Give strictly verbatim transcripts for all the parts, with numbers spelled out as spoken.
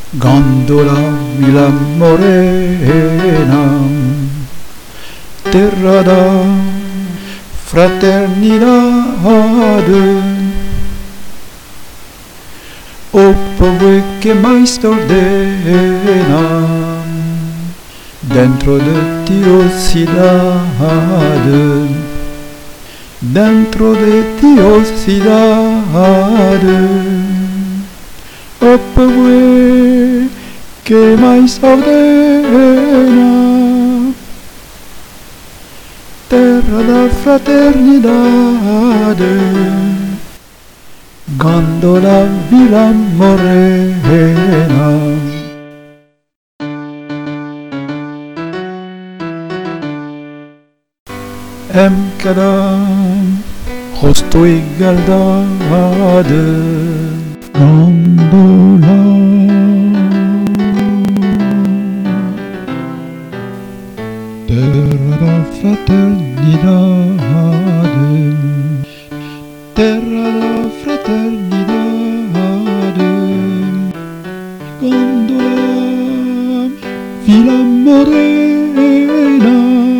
Gondola Villa Morena, terra da fraternidade, o povo que mais te ordena, dentro de ti, oh cidade, dentro de ti, oh cidade, o povo que mais ordena, terra da fraternidade, Gondola Villa Morena. Em cada rosto igualdade, gondola, terra da fraternidade, terra da fraternidade, gondola Villa Morena.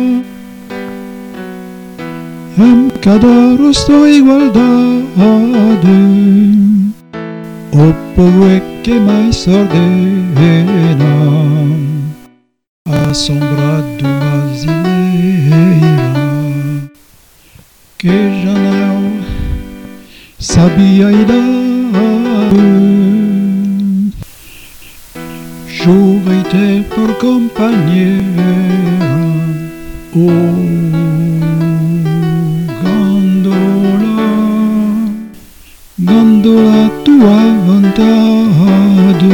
Em cada rosto igualdade, o povo é que mais ordena, a sombra de uma zileira que já não sabia a idade. Jurei-te por companheira, oh gondola, tua vontade,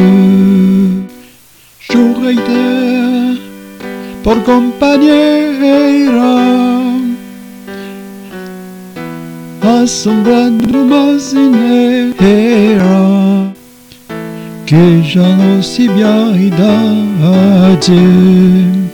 jurei-te por companheira, a sombra de uma zineira que já não sabia a idade.